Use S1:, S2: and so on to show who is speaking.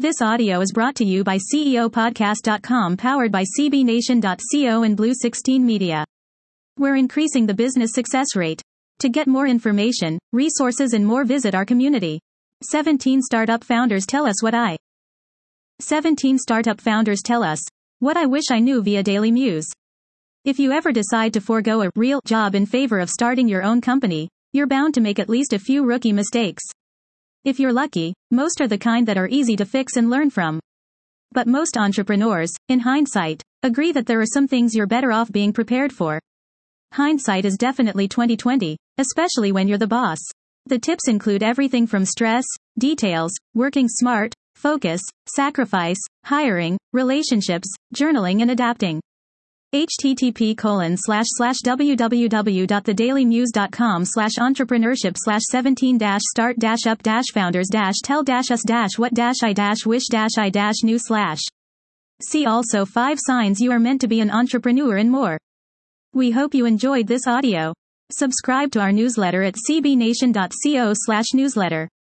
S1: This audio is brought to you by CEOpodcast.com, powered by CBNation.co and Blue 16 Media. We're increasing the business success rate. To get more information, resources and more, visit our community. 17 startup founders tell us what 17 startup founders tell us what I wish I knew via Daily Muse. If you ever decide to forego a real job in favor of starting your own company, you're bound to make at least a few rookie mistakes. If you're lucky, most are the kind that are easy to fix and learn from. But most entrepreneurs, in hindsight, agree that there are some things you're better off being prepared for. Hindsight is definitely 20/20, especially when you're the boss. The tips include everything from stress, details, working smart, focus, sacrifice, hiring, relationships, journaling and adapting. http://www.thedailyMuse.com/entrepreneurship/17-start-up-founders-tell-us-what-I-wish-I-new/. See also 5 signs you are meant to be an entrepreneur and more. We hope you enjoyed this audio. Subscribe to our newsletter at cbnation.co/newsletter.